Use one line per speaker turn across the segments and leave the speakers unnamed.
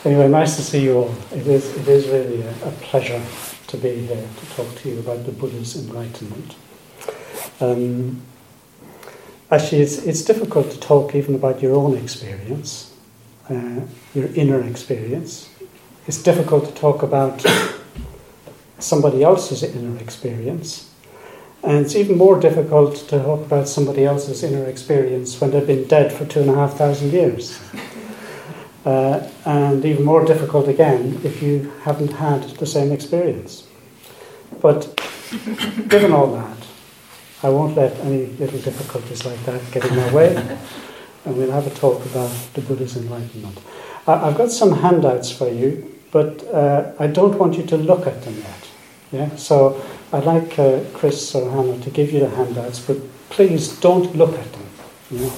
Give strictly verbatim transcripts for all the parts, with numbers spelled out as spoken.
Anyway, nice to see you all. It is, it is really a, a pleasure to be here to talk to you about the Buddha's enlightenment. Um, actually, it's, it's difficult to talk even about your own experience, uh, your inner experience. It's difficult to talk about somebody else's inner experience. And it's even more difficult to talk about somebody else's inner experience when they've been dead for two and a half thousand years. Uh, and even more difficult again if you haven't had the same experience. But given all that, I won't let any little difficulties like that get in my way, and we'll have a talk about the Buddha's enlightenment. I, I've got some handouts for you, but uh, I don't want you to look at them yet. Yeah, so I'd like uh, Chris or Hannah to give you the handouts, but please don't look at them. You know?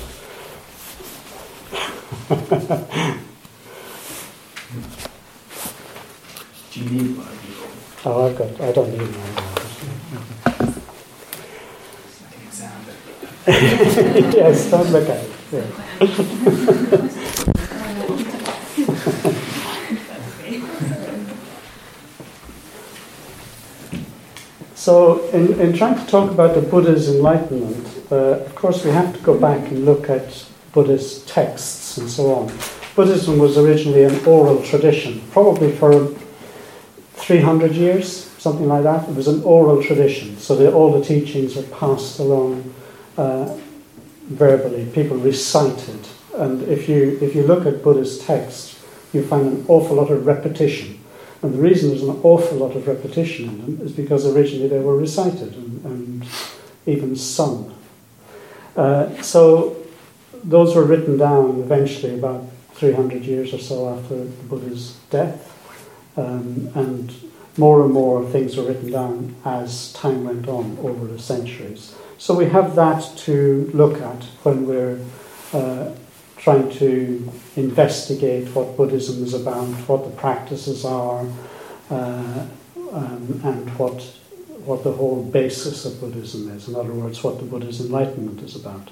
Do you need one?
Oh, I've got. I don't need one.
It's like an exam.
Yes, don't look at it. Yeah. So, in, in trying to talk about the Buddha's enlightenment, uh, of course we have to go back and look at Buddhist texts and so on. Buddhism was originally an oral tradition, probably for three hundred years, something like that. It was an oral tradition, so that all the teachings were passed along uh, verbally. People recited, and if you if you look at Buddhist texts, you find an awful lot of repetition. And the reason there's an awful lot of repetition in them is because originally they were recited and, and even sung. Uh, so those were written down eventually about three hundred years or so after the Buddha's death. Um, and more and more things were written down as time went on over the centuries. So we have that to look at when we're uh, trying to investigate what Buddhism is about, what the practices are, uh, um, and what what the whole basis of Buddhism is. In other words, what the Buddha's enlightenment is about.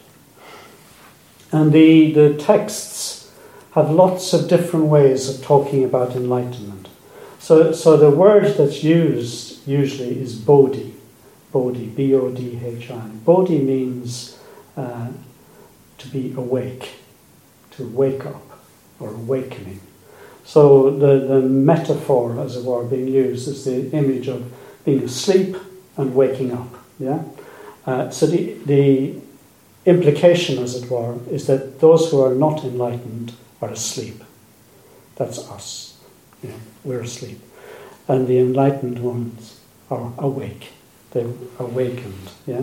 And the, the texts have lots of different ways of talking about enlightenment. So, so the word that's used usually is Bodhi, Bodhi, B O D H I. Bodhi means uh, to be awake, to wake up, or awakening. So the, the metaphor, as it were, being used is the image of being asleep and waking up. Yeah. Uh, so the the implication, as it were, is that those who are not enlightened are asleep. That's us. Yeah, we're asleep. And the enlightened ones are awake. They're awakened. Yeah.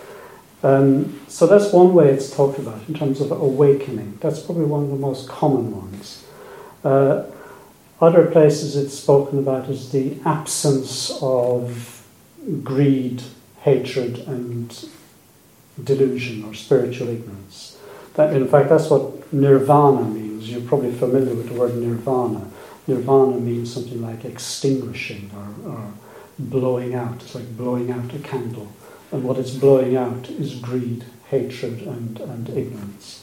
Um, so that's one way it's talked about in terms of awakening. That's probably one of the most common ones. Uh, other places it's spoken about as the absence of greed, hatred, and delusion or spiritual ignorance. That, in fact, that's what nirvana means. You're probably familiar with the word nirvana. Nirvana means something like extinguishing or, or blowing out. It's like blowing out a candle. And what it's blowing out is greed, hatred, and, and ignorance.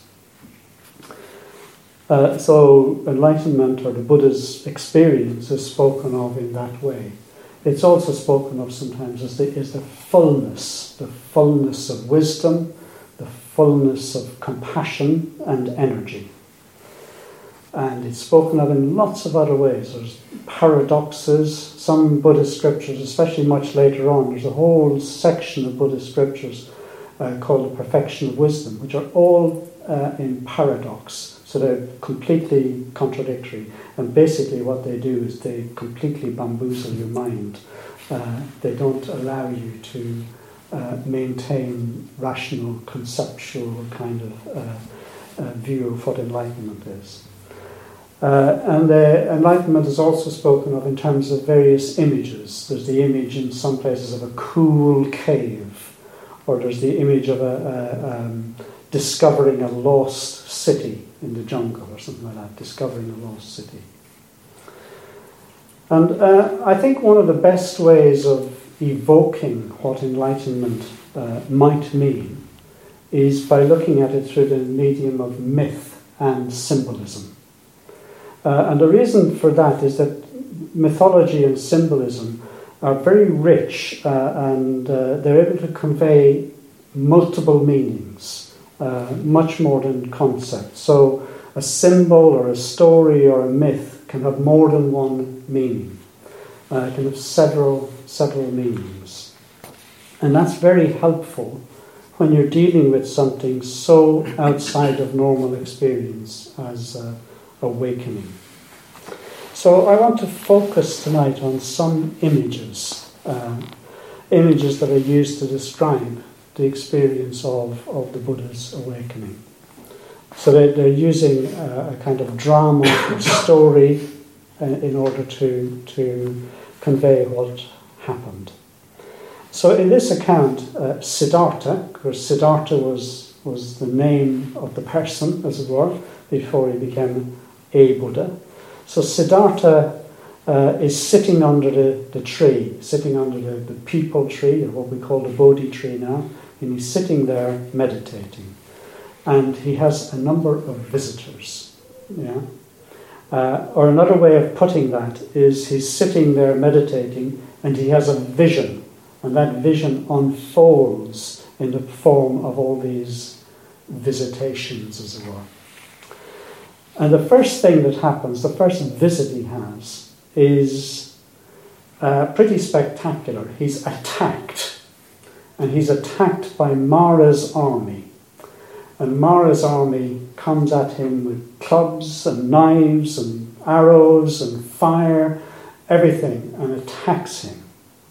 Uh, so enlightenment, or the Buddha's experience, is spoken of in that way. It's also spoken of sometimes as the, as the fullness, the fullness of wisdom, the fullness of compassion and energy. And it's spoken of in lots of other ways. There's paradoxes. Some Buddhist scriptures, especially much later on, there's a whole section of Buddhist scriptures uh, called the Perfection of Wisdom, which are all uh, in paradox. So they're completely contradictory. And basically what they do is they completely bamboozle your mind. Uh, they don't allow you to uh, maintain rational, conceptual kind of uh, uh, view of what enlightenment is. Uh, and the enlightenment is also spoken of in terms of various images. There's the image in some places of a cool cave, or there's the image of a, a um, discovering a lost city in the jungle, or something like that, discovering a lost city. And uh, I think one of the best ways of evoking what enlightenment uh, might mean is by looking at it through the medium of myth and symbolism. Uh, and the reason for that is that mythology and symbolism are very rich uh, and uh, they're able to convey multiple meanings, uh, much more than concepts. So a symbol or a story or a myth can have more than one meaning. Uh, it can have several, several meanings. And that's very helpful when you're dealing with something so outside of normal experience as uh, awakening. So I want to focus tonight on some images, uh, images that are used to describe the experience of, of the Buddha's awakening. So they're, they're using a, a kind of drama or story uh, in order to, to convey what happened. So in this account, uh, Siddhartha, because Siddhartha was, was the name of the person, as it were, before he became a Buddha. So Siddhartha uh, is sitting under the, the tree, sitting under the, the peepal tree, or what we call the Bodhi tree now, and he's sitting there meditating. And he has a number of visitors. Yeah? Uh, or another way of putting that is he's sitting there meditating and he has a vision, and that vision unfolds in the form of all these visitations, as it were. And the first thing that happens, the first visit he has, is uh, pretty spectacular. He's attacked. And he's attacked by Mara's army. And Mara's army comes at him with clubs and knives and arrows and fire, everything, and attacks him.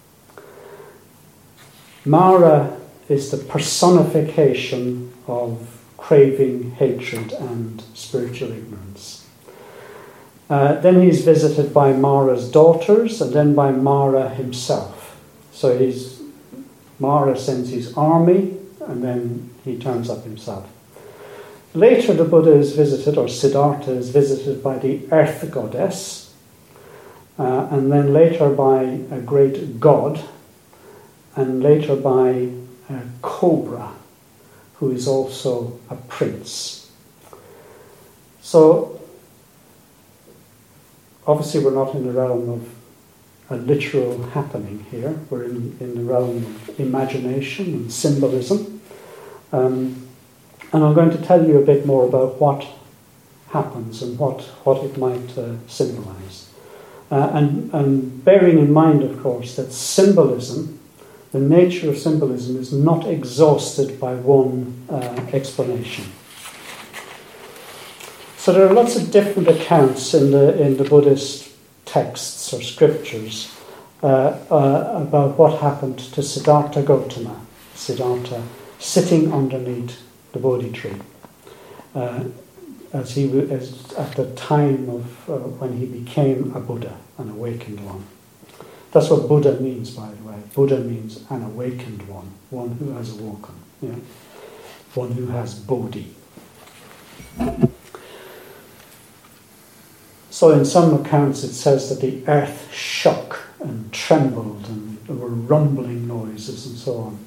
Mara is the personification of craving, hatred, and spiritual ignorance. Uh, then he's visited by Mara's daughters, and then by Mara himself. So he's Mara sends his army, and then he turns up himself. Later the Buddha is visited, or Siddhartha is visited by the earth goddess, uh, and then later by a great god, and later by a cobra, who is also a prince. So, obviously we're not in the realm of a literal happening here. We're in, in the realm of imagination and symbolism. Um, and I'm going to tell you a bit more about what happens and what, what it might uh, symbolize. Uh, and, and bearing in mind, of course, that symbolism, the nature of symbolism, is not exhausted by one uh, explanation. So there are lots of different accounts in the in the Buddhist texts or scriptures uh, uh, about what happened to Siddhartha Gautama, Siddhartha sitting underneath the Bodhi tree, uh, as he as at the time of uh, when he became a Buddha, an awakened one. That's what Buddha means, by the way. Buddha means an awakened one, one who has awoken, yeah? One who has Bodhi. So in some accounts it says that the earth shook and trembled and there were rumbling noises and so on.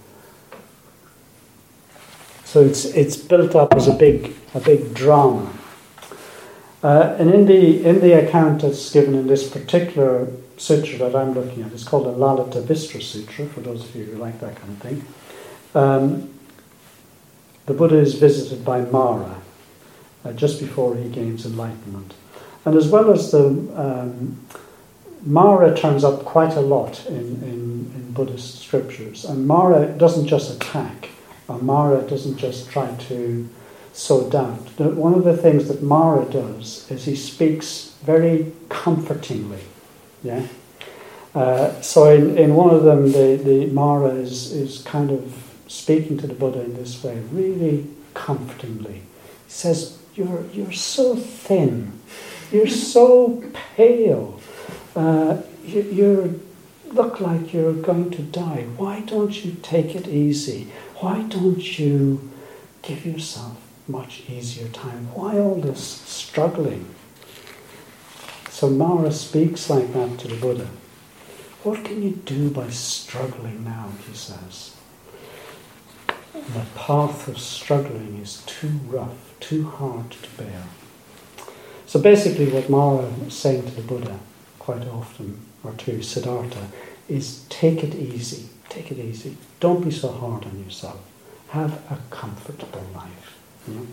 So it's it's built up as a big a big drama. Uh, and in the in the account that's given in this particular sutra that I'm looking at, it's called the Lalita Vistra Sutra, for those of you who like that kind of thing. Um, the Buddha is visited by Mara uh, just before he gains enlightenment. And as well as the... Um, Mara turns up quite a lot in, in, in Buddhist scriptures. And Mara doesn't just attack, or Mara doesn't just try to sow doubt. One of the things that Mara does is he speaks very comfortingly. Yeah. Uh, so in, in one of them, the, the Mara is, is kind of speaking to the Buddha in this way, really comfortingly. He says, "You're you're so thin, you're so pale, uh, you you look like you're going to die. Why don't you take it easy? Why don't you give yourself much easier time? Why all this struggling?" So Mara speaks like that to the Buddha. What can you do by struggling now, he says. The path of struggling is too rough, too hard to bear. So basically what Mara is saying to the Buddha quite often, or to Siddhartha, is take it easy, take it easy. Don't be so hard on yourself. Have a comfortable life. You know?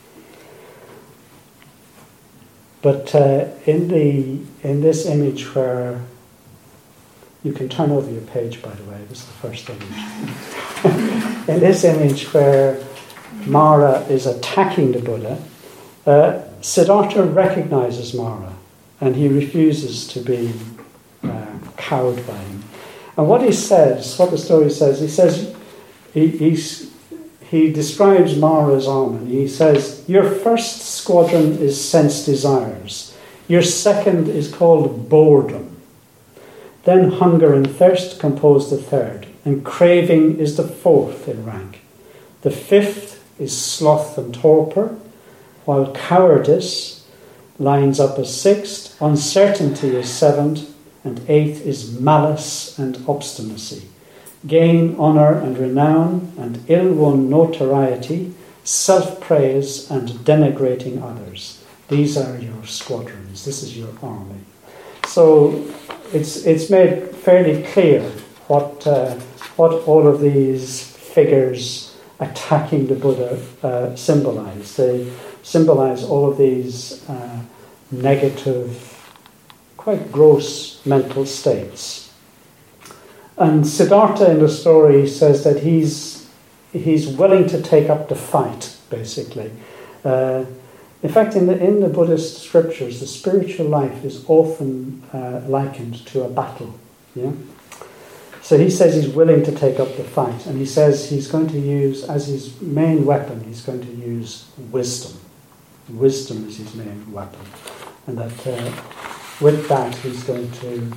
But uh, in the in this image where you can turn over your page, by the way, this is the first image. In this image where Mara is attacking the Buddha, uh, Siddhartha recognizes Mara and he refuses to be uh, cowed by him. And what he says, what the story says, he says, he, he's, he describes Mara's army. He says, your first squadron is sense desires. Your second is called boredom. Then hunger and thirst compose the third, and craving is the fourth in rank. The fifth is sloth and torpor, while cowardice lines up as sixth, uncertainty is seventh, and eighth is malice and obstinacy. Gain, honour and renown, and ill-won notoriety, self-praise and denigrating others. These are your squadrons. This is your army. So it's it's made fairly clear what uh, what all of these figures attacking the Buddha uh, symbolize. They symbolize all of these uh, negative, quite gross mental states. And Siddhartha in the story says that he's he's willing to take up the fight, basically. Uh, in fact, in the in the Buddhist scriptures, the spiritual life is often uh, likened to a battle. Yeah. So he says he's willing to take up the fight, and he says he's going to use, as his main weapon, he's going to use wisdom. Wisdom is his main weapon, and that uh, with that he's going to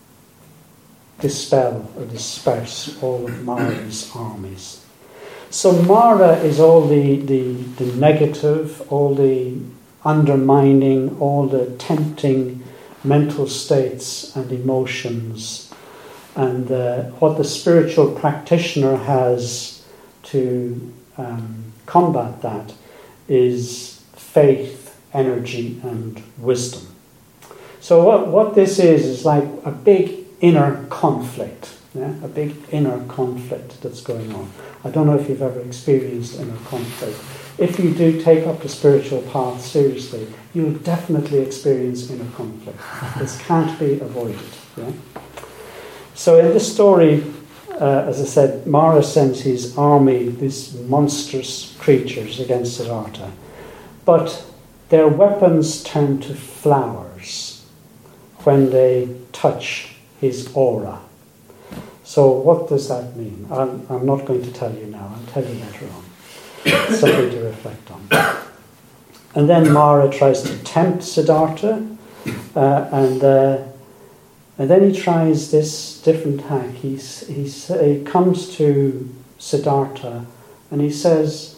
dispel or disperse all of Mara's armies. So Mara is all the, the, the negative, all the undermining, all the tempting mental states and emotions. And uh, what the spiritual practitioner has to um, combat that is faith, energy, and wisdom. So what, what this is is like a big inner conflict, yeah? A big inner conflict that's going on. I don't know if you've ever experienced inner conflict. If you do take up the spiritual path seriously, you'll definitely experience inner conflict. This can't be avoided. Yeah? So in this story, uh, as I said, Mara sends his army, these monstrous creatures, against Siddhartha. But their weapons turn to flowers when they touch his aura. So what does that mean? I'm, I'm not going to tell you now. I'll tell you later on. Something to reflect on. And then Mara tries to tempt Siddhartha, uh, and uh, and then he tries this different hack. He's, he's, he comes to Siddhartha and he says,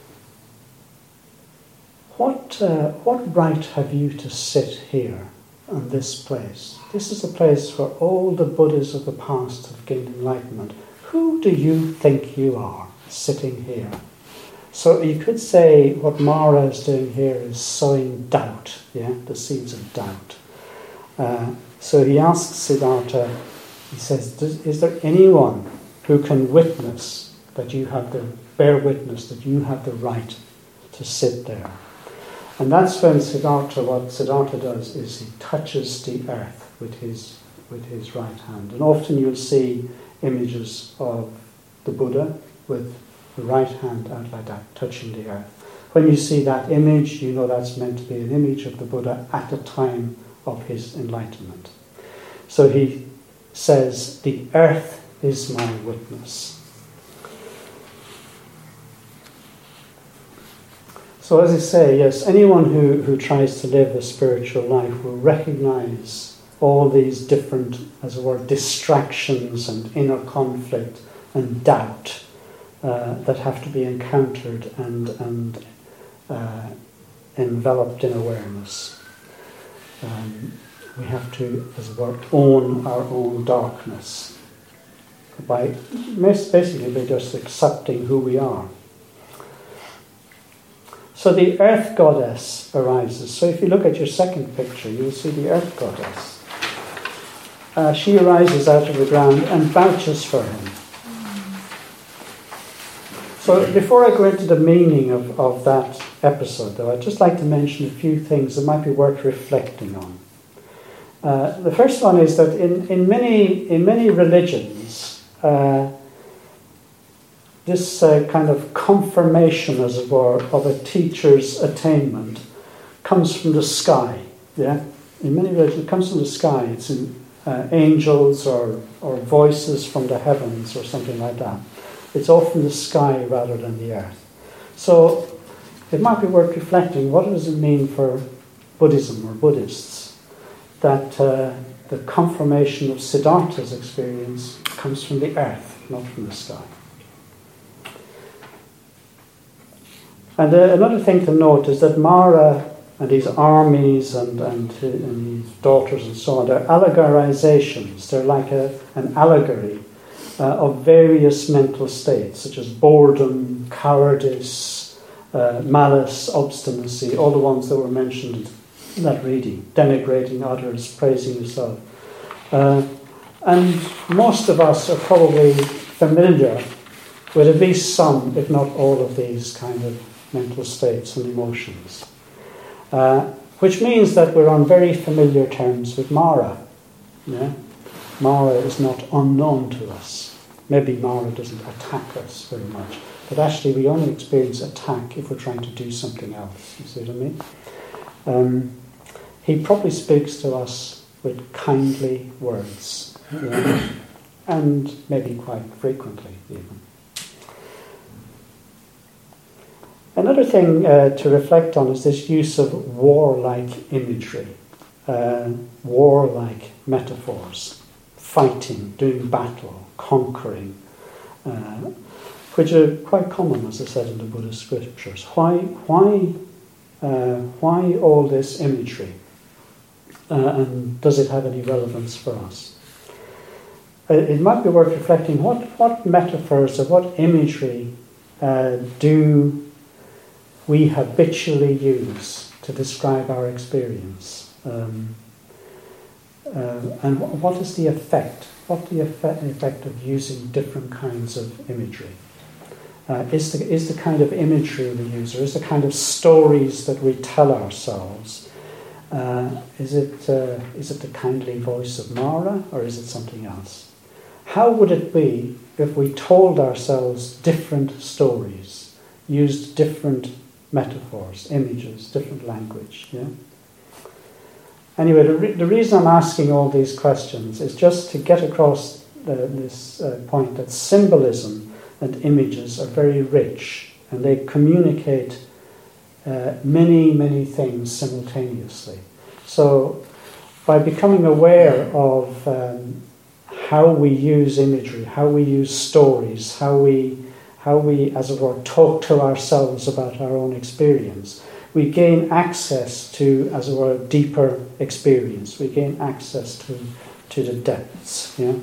what, uh, what right have you to sit here in this place? This is a place where all the Buddhas of the past have gained enlightenment. Who do you think you are sitting here? So you could say what Mara is doing here is sowing doubt, yeah, the seeds of doubt. Uh, so he asks Siddhartha, he says, is there anyone who can witness that you have the, bear witness that you have the right to sit there? And that's when Siddhartha, what Siddhartha does is he touches the earth with his with his right hand. And often you'll see images of the Buddha with the right hand out like that, touching the earth. When you see that image, you know that's meant to be an image of the Buddha at the time of his enlightenment. So he says, the earth is my witness. So as I say, yes, anyone who, who tries to live a spiritual life will recognize all these different, as it were, distractions and inner conflict and doubt uh, that have to be encountered and, and uh, enveloped in awareness. Um, we have to, as it were, own our own darkness by basically by just accepting who we are. So the earth goddess arises. So if you look at your second picture, you'll see the earth goddess. Uh, she arises out of the ground and vouches for him. So before I go into the meaning of, of that episode, though, I'd just like to mention a few things that might be worth reflecting on. Uh, the first one is that in, in many in many religions, uh, this uh, kind of confirmation, as it were, of a teacher's attainment comes from the sky. Yeah, in many religions, it comes from the sky. It's in uh, angels or or voices from the heavens or something like that. It's often the sky rather than the earth. So it might be worth reflecting, what does it mean for Buddhism or Buddhists that uh, the confirmation of Siddhartha's experience comes from the earth, not from the sky. And uh, another thing to note is that Mara and his armies and, and, and his daughters and so on, they're allegorizations. They're like a, an allegory Uh, of various mental states, such as boredom, cowardice, uh, malice, obstinacy, all the ones that were mentioned in that reading, denigrating others, praising yourself. Uh, and most of us are probably familiar with at least some, if not all, of these kind of mental states and emotions. Uh, which means that we're on very familiar terms with Mara. Yeah? Mara is not unknown to us. Maybe Mara doesn't attack us very much, but actually we only experience attack if we're trying to do something else. You see what I mean? Um, he probably speaks to us with kindly words, yeah? And maybe quite frequently even. Another thing uh, to reflect on is this use of warlike imagery, uh, warlike metaphors, fighting, doing battle, conquering, uh, which are quite common, as I said, in the Buddhist scriptures. Why, why, uh, why all this imagery? Uh, and does it have any relevance for us? Uh, it might be worth reflecting what, what metaphors or what imagery uh, do we habitually use to describe our experience, um, uh, and what, what is the effect? What the effect, effect of using different kinds of imagery? Uh, is, the, is the kind of imagery we use, or is the kind of stories that we tell ourselves, uh, is it uh, is it the kindly voice of Mara, or is it something else? How would it be if we told ourselves different stories, used different metaphors, images, different language? Yeah. Anyway, the, re- the reason I'm asking all these questions is just to get across uh, this uh, point that symbolism and images are very rich, and they communicate uh, many, many things simultaneously. So by becoming aware of um, how we use imagery, how we use stories, how we, how we, as it were, talk to ourselves about our own experience, we gain access to, as it were, deeper experience. We gain access to, to the depths. Yeah.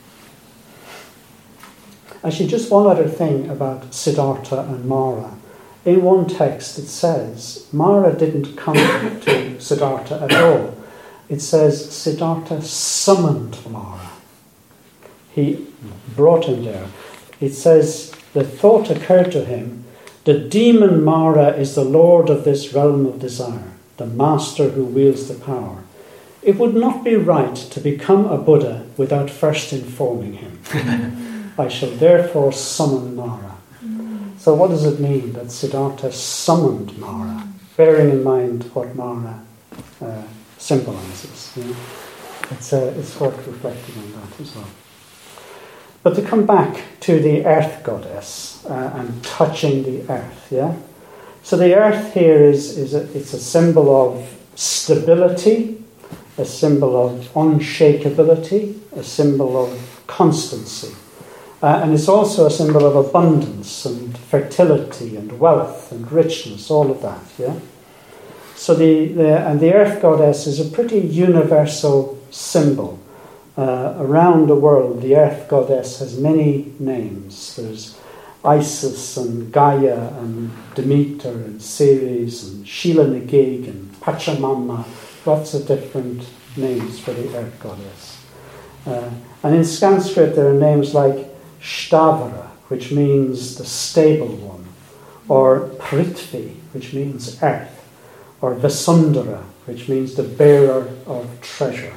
Actually, just one other thing about Siddhartha and Mara. In one text it says, Mara didn't come to Siddhartha at all. It says Siddhartha summoned Mara. He brought him there. It says the thought occurred to him, the demon Mara is the lord of this realm of desire, the master who wields the power. It would not be right to become a Buddha without first informing him. I shall therefore summon Mara. Mm. So what does it mean that Siddhartha summoned Mara, bearing in mind what Mara uh, symbolises? You know? It's, uh, it's worth reflecting on that as well. But to come back to the earth goddess uh, and touching the earth, yeah? So the earth here is, is a, it's a symbol of stability, a symbol of unshakability, a symbol of constancy. Uh, and it's also a symbol of abundance and fertility and wealth and richness, all of that, yeah? So the, the and the earth goddess is a pretty universal symbol. Uh, around the world, the earth goddess has many names. There's Isis and Gaia and Demeter and Ceres and Sheila Nagig and Pachamama, lots of different names for the earth goddess. Uh, and in Sanskrit there are names like Shtavara, which means the stable one, or Prithvi, which means earth, or Vasundara, which means the bearer of treasure.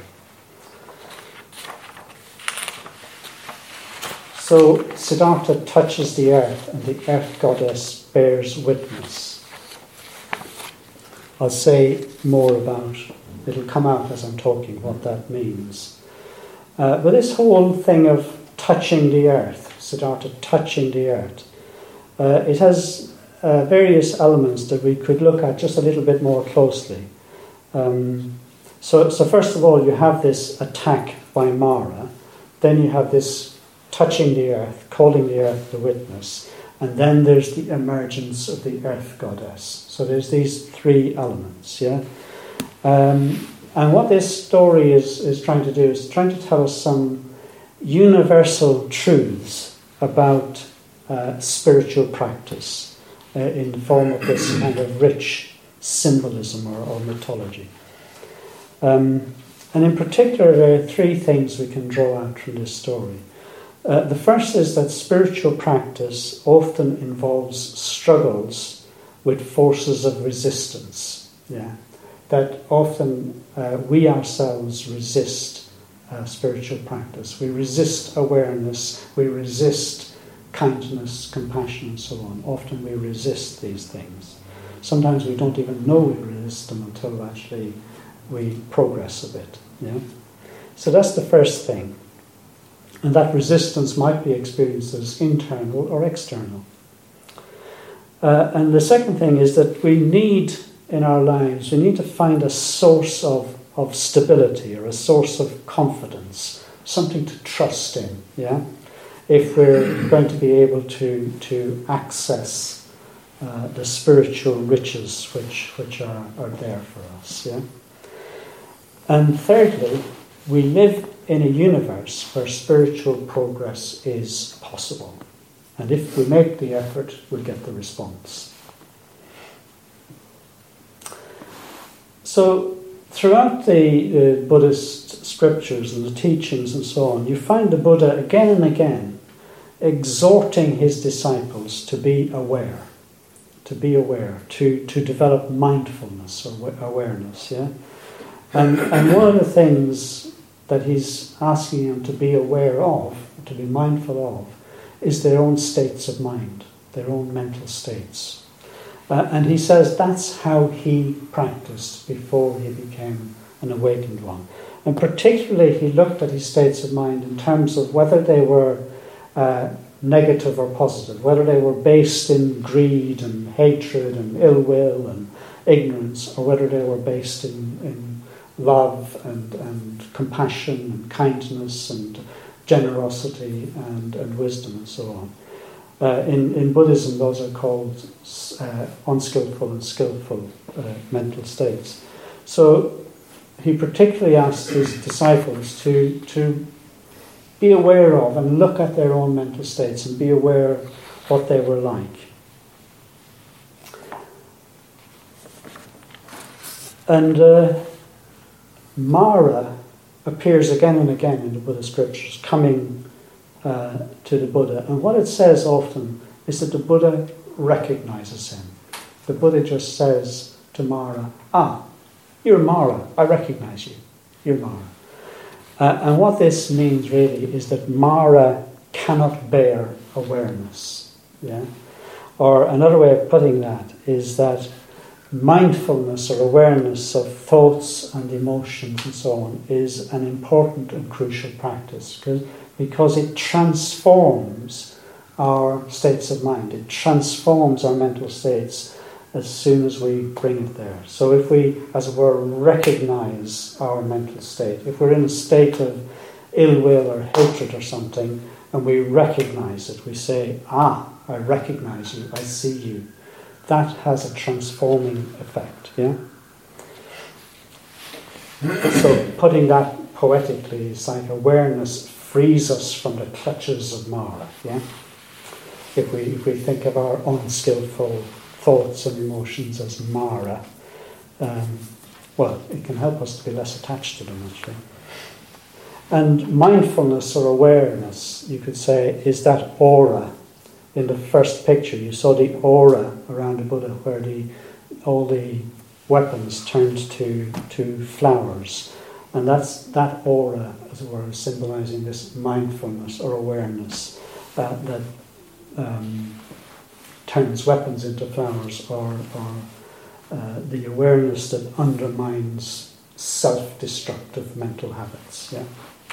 So Siddhartha touches the earth and the earth goddess bears witness. I'll say more about, it'll come out as I'm talking, what that means. Uh, but this whole thing of touching the earth, Siddhartha touching the earth, uh, it has uh, various elements that we could look at just a little bit more closely. Um, so, so first of all, you have this attack by Mara, then you have this touching the earth, calling the earth the witness, and then there's the emergence of the earth goddess. So there's these three elements, yeah? Um, and what this story is, is trying to do is trying to tell us some universal truths about uh, spiritual practice uh, in the form of this kind of rich symbolism or, or mythology. Um, and in particular, there are three things we can draw out from this story. Uh, the first is that spiritual practice often involves struggles with forces of resistance. Yeah, that often uh, we ourselves resist uh, spiritual practice. We resist awareness, we resist kindness, compassion, and so on. Often we resist these things. Sometimes we don't even know we resist them until actually we progress a bit. Yeah, so that's the first thing. And that resistance might be experienced as internal or external. Uh, and the second thing is that we need in our lives, we need to find a source of, of stability or a source of confidence, something to trust in, yeah? If we're going to be able to, to access uh, the spiritual riches which, which are, are there for us, yeah? And thirdly, we live in a universe where spiritual progress is possible. And if we make the effort, we'll get the response. So, throughout the uh, Buddhist scriptures and the teachings and so on, you find the Buddha again and again exhorting his disciples to be aware, to be aware, to, to develop mindfulness or awareness, yeah? And, and one of the things that he's asking them to be aware of, to be mindful of, is their own states of mind, their own mental states. Uh, and he says that's how he practiced before he became an awakened one. And particularly he looked at his states of mind in terms of whether they were uh, negative or positive, whether they were based in greed and hatred and ill will and ignorance, or whether they were based in, in love and, and compassion and kindness and generosity and, and wisdom and so on. Uh, in, in Buddhism, those are called uh, unskillful and skillful uh, mental states. So he particularly asked his disciples to, to be aware of and look at their own mental states and be aware what they were like. And uh, Mara appears again and again in the Buddhist scriptures, coming uh, to the Buddha. And what it says often is that the Buddha recognizes him. The Buddha just says to Mara, ah, you're Mara, I recognize you, you're Mara. Uh, and what this means really is that Mara cannot bear awareness. Yeah? Or another way of putting that is that mindfulness or awareness of thoughts and emotions and so on is an important and crucial practice because, because it transforms our states of mind. It transforms our mental states as soon as we bring it there. So if we, as it were, recognize our mental state, if we're in a state of ill will or hatred or something, and we recognize it, we say, ah, I recognize you, I see you. That has a transforming effect, yeah? So putting that poetically is like awareness frees us from the clutches of Mara, yeah? if we if we think of our unskillful thoughts and emotions as Mara, um, well, it can help us to be less attached to them, actually. And mindfulness or awareness, you could say, is that aura. In the first picture, you saw the aura around the Buddha, where the all the weapons turned to to flowers, and that's that aura, as it were, symbolizing this mindfulness or awareness uh, that um, turns weapons into flowers, or, or uh, the awareness that undermines self-destructive mental habits. Yeah.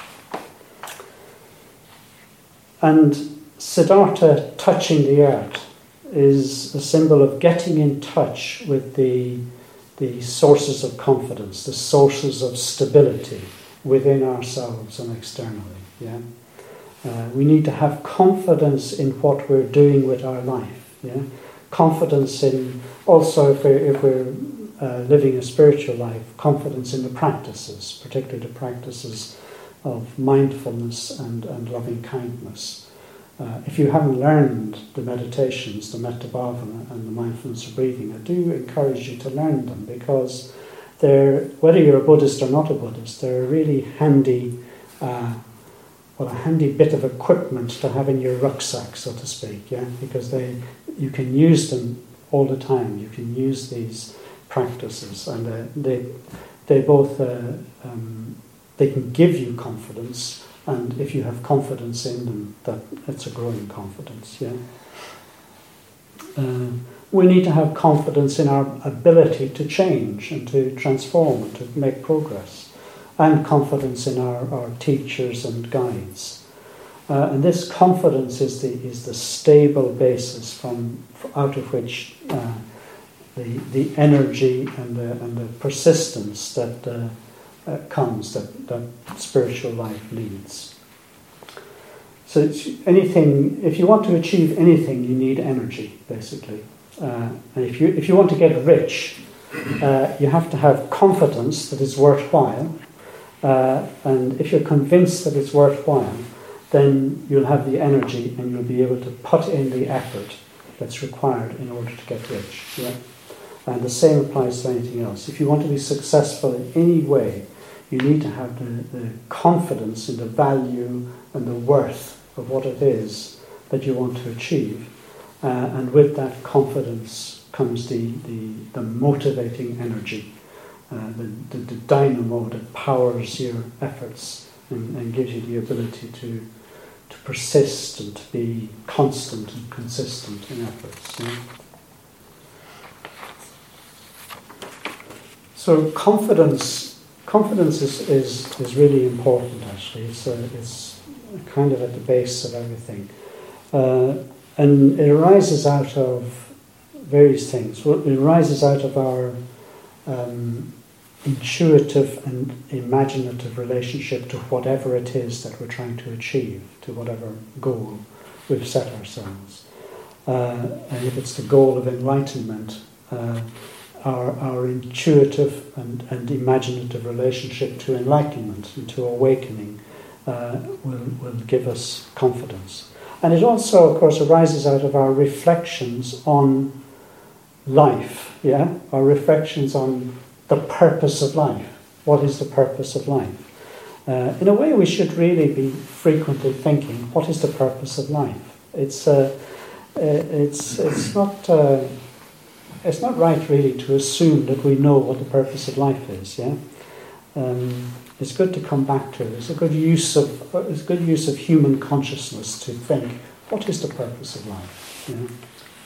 And Siddhartha touching the earth is a symbol of getting in touch with the, the sources of confidence, the sources of stability within ourselves and externally. Yeah? Uh, we need to have confidence in what we're doing with our life. Yeah? Confidence in, also if we're, if we're uh, living a spiritual life, confidence in the practices, particularly the practices of mindfulness and, and loving kindness. Uh, if you haven't learned the meditations, the metta bhavana and the mindfulness of breathing, I do encourage you to learn them, because they're, whether you're a Buddhist or not a Buddhist, they're a really handy, uh, well, a handy bit of equipment to have in your rucksack, so to speak, yeah, because they, you can use them all the time. You can use these practices, and uh, they, they both, uh, um, they can give you confidence. And if you have confidence in them, that it's a growing confidence. Yeah. Uh, we need to have confidence in our ability to change and to transform and to make progress, and confidence in our, our teachers and guides. Uh, and this confidence is the is the stable basis from out of which uh, the the energy and the and the persistence that. Uh, Uh, comes that, that spiritual life leads. So it's anything, if you want to achieve anything, you need energy, basically. Uh, and if you if you want to get rich, uh, you have to have confidence that it's worthwhile. Uh, and if you're convinced that it's worthwhile, then you'll have the energy and you'll be able to put in the effort that's required in order to get rich. Yeah? And the same applies to anything else. If you want to be successful in any way, you need to have the, the confidence in the value and the worth of what it is that you want to achieve. Uh, and with that confidence comes the, the, the motivating energy, uh, the, the, the dynamo that powers your efforts and, and gives you the ability to, to persist and to be constant and consistent in efforts. You know? So confidence, confidence is, is, is really important. Actually, it's a, it's kind of at the base of everything, uh, and it arises out of various things. Well, it arises out of our um, intuitive and imaginative relationship to whatever it is that we're trying to achieve, to whatever goal we've set ourselves. Uh, and if it's the goal of enlightenment. Uh, Our, our intuitive and, and imaginative relationship to enlightenment and to awakening uh, will, will give us confidence. And it also, of course, arises out of our reflections on life, yeah? Our reflections on the purpose of life. What is the purpose of life? Uh, in a way, we should really be frequently thinking, what is the purpose of life? It's, uh, it's, it's not... Uh, It's not right, really, to assume that we know what the purpose of life is. Yeah, um, it's good to come back to it. It's a good use of it's a good use of human consciousness to think, what is the purpose of life? You know?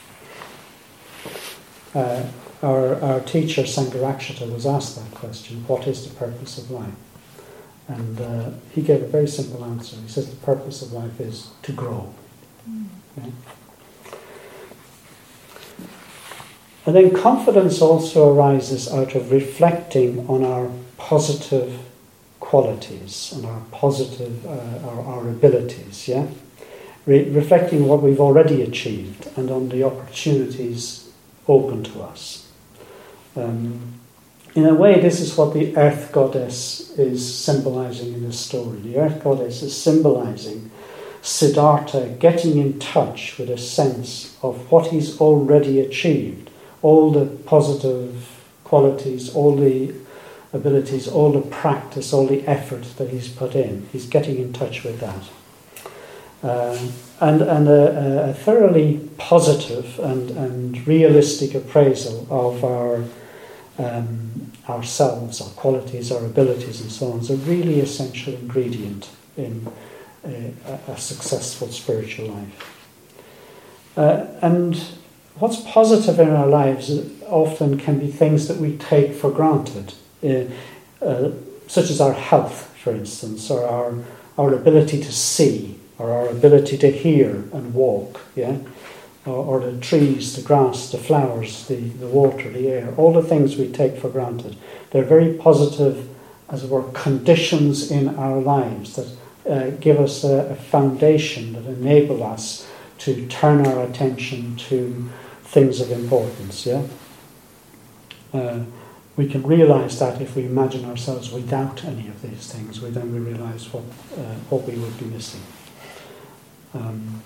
uh, our our teacher Sangharakshita was asked that question: what is the purpose of life? And uh, he gave a very simple answer. He says the purpose of life is to grow. Mm. Yeah? And then confidence also arises out of reflecting on our positive qualities and our positive, uh, our, our abilities, yeah? Re- reflecting what we've already achieved and on the opportunities open to us. Um, in a way, this is what the earth goddess is symbolizing in this story. The earth goddess is symbolizing Siddhartha getting in touch with a sense of what he's already achieved, all the positive qualities, all the abilities, all the practice, all the effort that he's put in. He's getting in touch with that. Uh, and and a, a thoroughly positive and, and realistic appraisal of our um, ourselves, our qualities, our abilities and so on is a really essential ingredient in a, a successful spiritual life. Uh, and what's positive in our lives often can be things that we take for granted, uh, uh, such as our health, for instance, or our, our ability to see, or our ability to hear and walk, yeah, or, or the trees, the grass, the flowers, the, the water, the air, all the things we take for granted. They're very positive, as it were, conditions in our lives that uh, give us a, a foundation that enable us to turn our attention to things of importance, yeah. Uh, we can realise that if we imagine ourselves without any of these things, we then we realise what uh, what we would be missing. Um,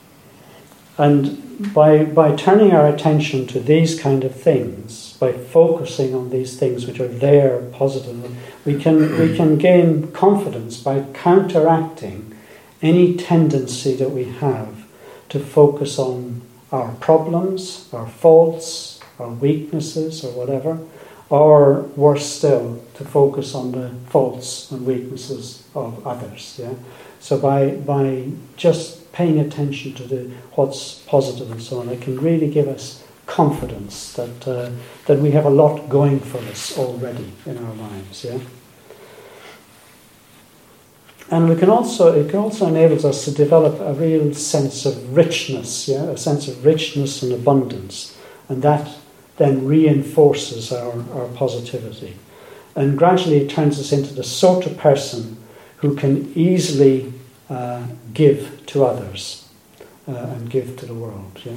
and by by turning our attention to these kind of things, by focusing on these things which are there positively, we can we can gain confidence by counteracting any tendency that we have to focus on our problems, our faults, our weaknesses, or whatever, or worse still, to focus on the faults and weaknesses of others. Yeah. So by by just paying attention to the what's positive and so on, it can really give us confidence that uh, that we have a lot going for us already in our lives. Yeah. And we can also it can also enables us to develop a real sense of richness, yeah, a sense of richness and abundance, and that then reinforces our, our positivity. And gradually it turns us into the sort of person who can easily uh, give to others uh, and give to the world. Yeah?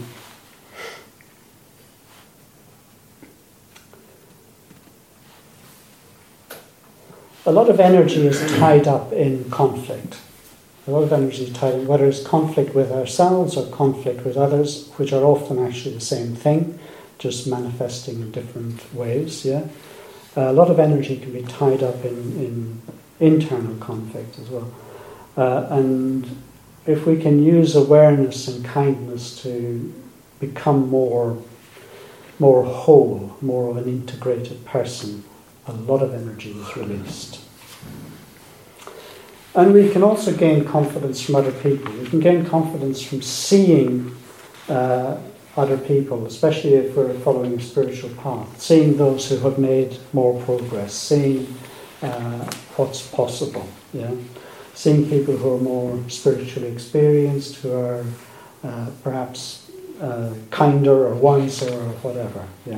A lot of energy is tied up in conflict. A lot of energy is tied in, whether it's conflict with ourselves or conflict with others, which are often actually the same thing, just manifesting in different ways. Yeah, uh, a lot of energy can be tied up in, in internal conflict as well. Uh, and if we can use awareness and kindness to become more, more whole, more of an integrated person, a lot of energy is released. And we can also gain confidence from other people. We can gain confidence from seeing uh, other people, especially if we're following a spiritual path, seeing those who have made more progress, seeing uh, what's possible, yeah? Seeing people who are more spiritually experienced, who are uh, perhaps uh, kinder or wiser or whatever, yeah.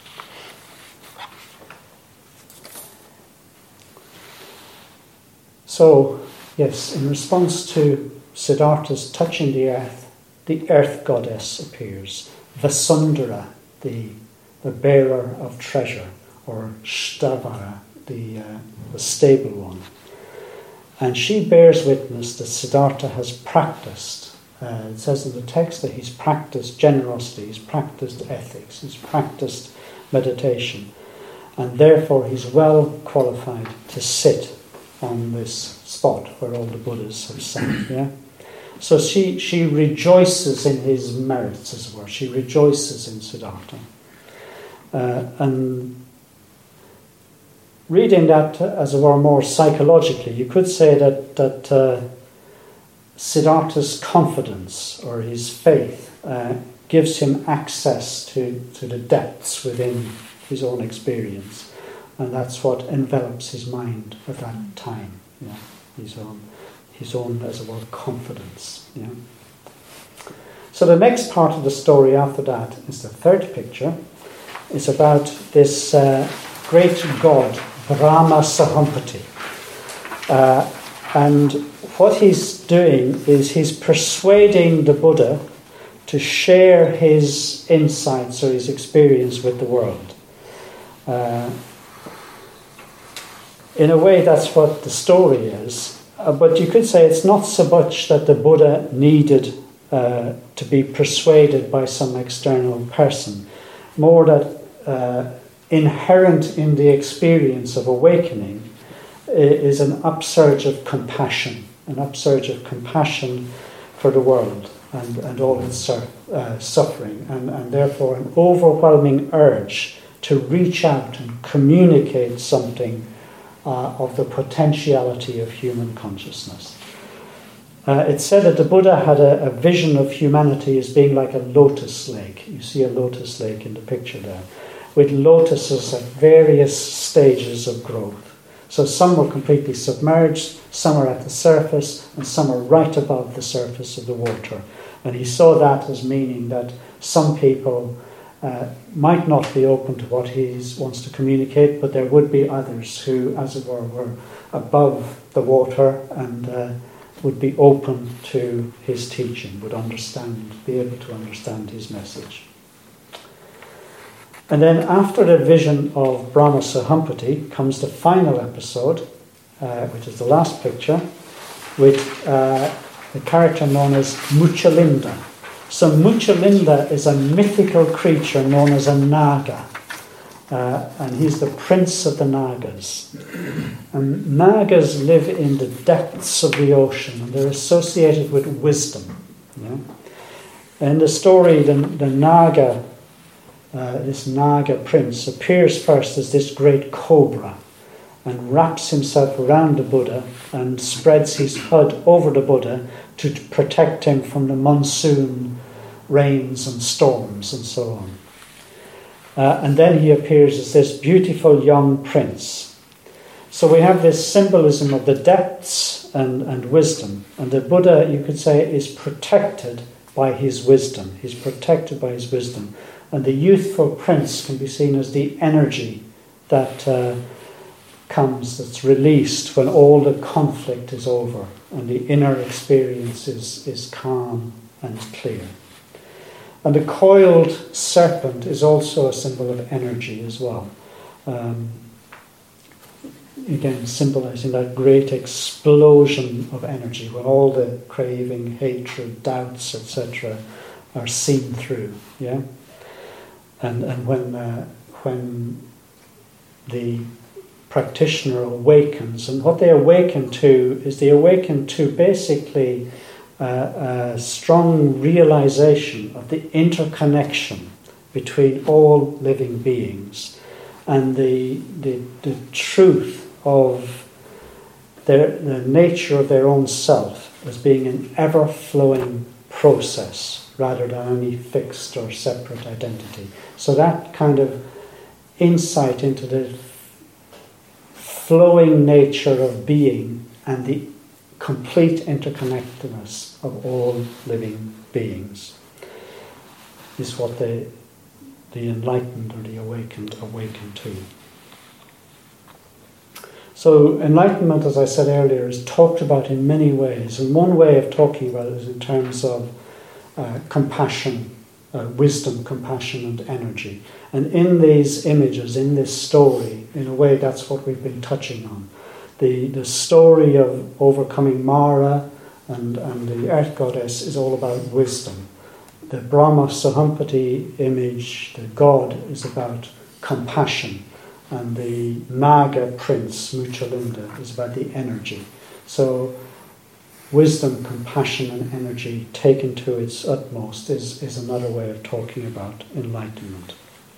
So, yes, in response to Siddhartha's touching the earth, the earth goddess appears, Vasundhara, the, the bearer of treasure, or Shtavara, the, uh, the stable one. And she bears witness that Siddhartha has practiced. Uh, it says in the text that he's practiced generosity, he's practiced ethics, he's practiced meditation, and therefore he's well qualified to sit on this spot where all the Buddhas have sat. Yeah? So she, she rejoices in his merits, as it were. She rejoices in Siddhartha. Uh, and reading that, as it were, more psychologically, you could say that, that uh, Siddhartha's confidence or his faith uh, gives him access to, to the depths within his own experience. And that's what envelops his mind at that time. Yeah? His own, his own, as it were, confidence. Yeah? So the next part of the story after that is the third picture. It's about this uh, great god, Brahma Sahampati. Uh, and what he's doing is he's persuading the Buddha to share his insights or his experience with the world. Uh, In a way, that's what the story is. Uh, but you could say it's not so much that the Buddha needed uh, to be persuaded by some external person, more that uh, inherent in the experience of awakening is an upsurge of compassion, an upsurge of compassion for the world and, and all its uh, suffering, and, and therefore an overwhelming urge to reach out and communicate something uh, of the potentiality of human consciousness. Uh, it's said that the Buddha had a, a vision of humanity as being like a lotus lake. You see a lotus lake in the picture there, with lotuses at various stages of growth. So some were completely submerged, some are at the surface, and some are right above the surface of the water. And he saw that as meaning that some people uh, might not be open to what he wants to communicate, but there would be others who, as it were, were above the water and uh, would be open to his teaching, would understand, be able to understand his message. And then after the vision of Brahma Sahampati comes the final episode, uh, which is the last picture, with uh, the character known as Muchalinda. So Muchalinda is a mythical creature known as a Naga, uh, and he's the prince of the Nagas. And Nagas live in the depths of the ocean, and they're associated with wisdom. Yeah? In the story, the, the Naga Uh, this Naga prince appears first as this great cobra and wraps himself around the Buddha and spreads his hood over the Buddha to protect him from the monsoon rains and storms and so on. Uh, and then he appears as this beautiful young prince. So we have this symbolism of the depths and, and wisdom. And the Buddha, you could say, is protected by his wisdom. He's protected by his wisdom. And the youthful prince can be seen as the energy that uh, comes, that's released when all the conflict is over and the inner experience is, is calm and clear. And the coiled serpent is also a symbol of energy as well. Um, again, symbolizing that great explosion of energy when all the craving, hatred, doubts, et cetera are seen through. Yeah. And and when uh, when the practitioner awakens, and what they awaken to is they awaken to basically uh, a strong realization of the interconnection between all living beings, and the the, the truth of their the nature of their own self as being an ever-flowing process, rather than any fixed or separate identity. So that kind of insight into the flowing nature of being and the complete interconnectedness of all living beings is what the, the enlightened or the awakened awaken to. So enlightenment, as I said earlier, is talked about in many ways. And one way of talking about it is in terms of Uh, compassion, uh, wisdom, compassion and energy. And in these images, in this story, in a way that's what we've been touching on. The the story of overcoming Mara and, and the earth goddess is all about wisdom. The Brahma Sahampati image, the god, is about compassion. And the Naga prince, Muchalinda, is about the energy. So wisdom, compassion and energy taken to its utmost is, is another way of talking about enlightenment.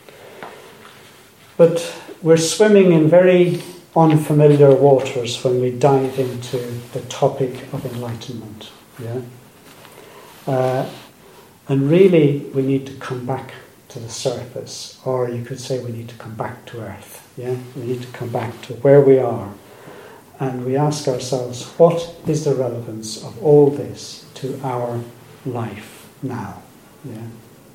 But we're swimming in very unfamiliar waters when we dive into the topic of enlightenment. Yeah, uh, And really we need to come back to the surface, or you could say we need to come back to earth. Yeah, we need to come back to where we are. And we ask ourselves, what is the relevance of all this to our life now? Yeah.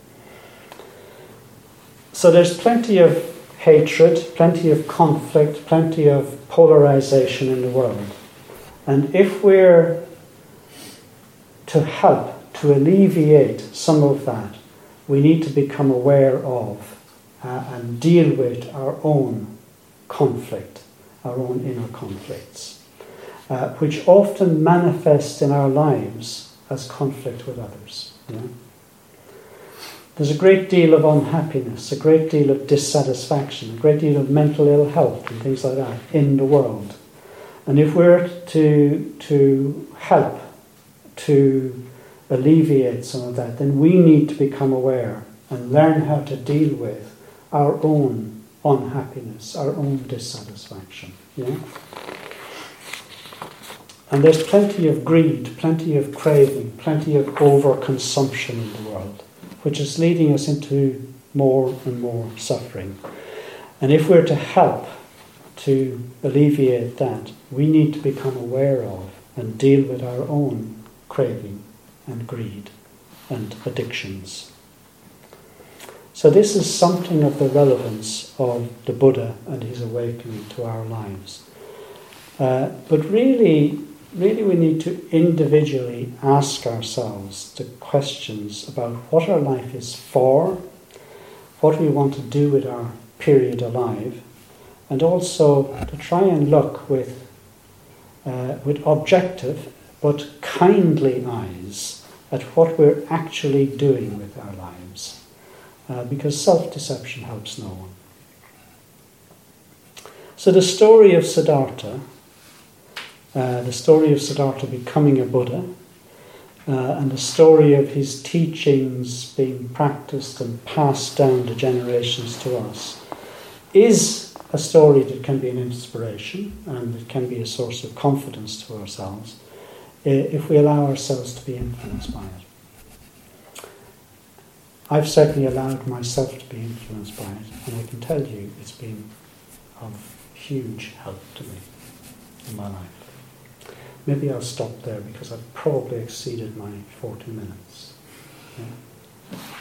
So there's plenty of hatred, plenty of conflict, plenty of polarization in the world. And if we're to help, to alleviate some of that, we need to become aware of uh, and deal with our own conflict, our own inner conflicts. uh, which often manifest in our lives as conflict with others. Yeah? There's a great deal of unhappiness, a great deal of dissatisfaction, a great deal of mental ill health and things like that in the world. And if we're to, to help to alleviate some of that, then we need to become aware and learn how to deal with our own unhappiness, our own dissatisfaction. Yeah? And there's plenty of greed, plenty of craving, plenty of overconsumption in the world, which is leading us into more and more suffering. And if we're to help to alleviate that, we need to become aware of and deal with our own craving and greed and addictions. So this is something of the relevance of the Buddha and his awakening to our lives. Uh, but really, really we need to individually ask ourselves the questions about what our life is for, what we want to do with our period alive, and also to try and look with, uh, with objective but kindly eyes at what we're actually doing with our lives. Uh, because self-deception helps no one. So the story of Siddhartha, uh, the story of Siddhartha becoming a Buddha, uh, and the story of his teachings being practiced and passed down the generations to us, is a story that can be an inspiration and it can be a source of confidence to ourselves uh, if we allow ourselves to be influenced by it. I've certainly allowed myself to be influenced by it, and I can tell you it's been of huge help to me in my life. Maybe I'll stop there because I've probably exceeded my forty minutes. Yeah?